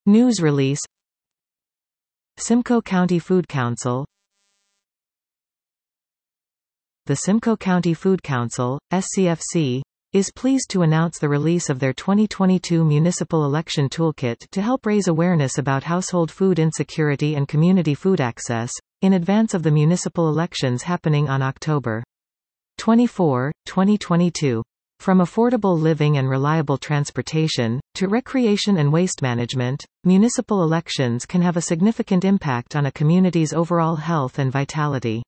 News release. Simcoe County Food Council. The Simcoe County Food Council, SCFC, is pleased to announce the release of their 2022 Municipal Election Toolkit to help raise awareness about household food insecurity and community food access, in advance of the municipal elections happening on October 24, 2022. From affordable living and reliable transportation, to recreation and waste management, municipal elections can have a significant impact on a community's overall health and vitality.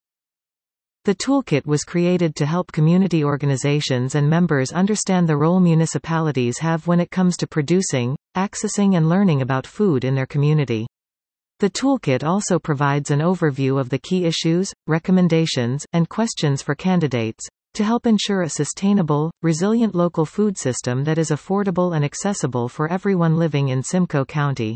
The toolkit was created to help community organizations and members understand the role municipalities have when it comes to producing, accessing and learning about food in their community. The toolkit also provides an overview of the key issues, recommendations, and questions for candidates, to help ensure a sustainable, resilient local food system that is affordable and accessible for everyone living in Simcoe County.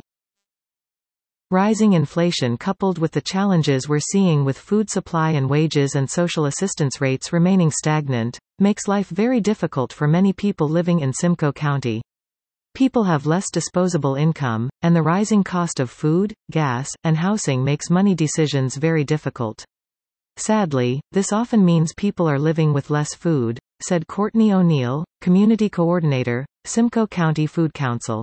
Rising inflation coupled with the challenges we're seeing with food supply and wages and social assistance rates remaining stagnant, makes life very difficult for many people living in Simcoe County. People have less disposable income, and the rising cost of food, gas, and housing makes money decisions very difficult. Sadly, this often means people are living with less food, said Courtney O'Neill, Community Coordinator, Simcoe County Food Council.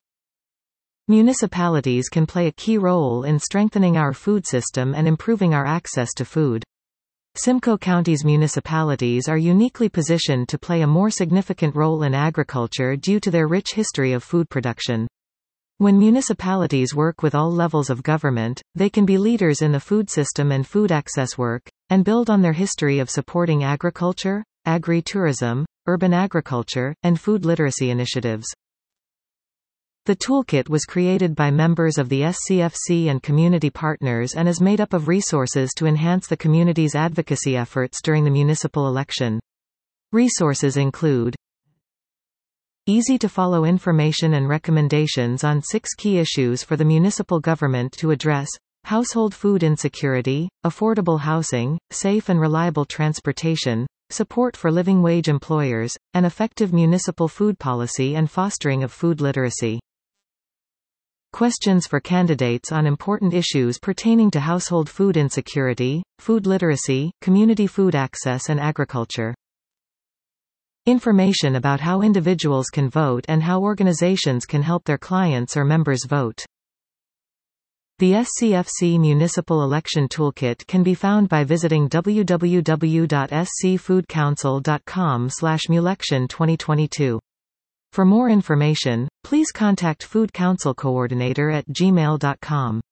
Municipalities can play a key role in strengthening our food system and improving our access to food. Simcoe County's municipalities are uniquely positioned to play a more significant role in agriculture due to their rich history of food production. When municipalities work with all levels of government, they can be leaders in the food system and food access work, and build on their history of supporting agriculture, agri-tourism, urban agriculture, and food literacy initiatives. The toolkit was created by members of the SCFC and community partners and is made up of resources to enhance the community's advocacy efforts during the municipal election. Resources include easy-to-follow information and recommendations on 6 key issues for the municipal government to address: household food insecurity, affordable housing, safe and reliable transportation, support for living wage employers, and effective municipal food policy and fostering of food literacy. Questions for candidates on important issues pertaining to household food insecurity, food literacy, community food access and agriculture. Information about how individuals can vote and how organizations can help their clients or members vote. The SCFC Municipal Election Toolkit can be found by visiting www.scfoodcouncil.com/mulection2022. For more information, please contact Food Council Coordinator at gmail.com.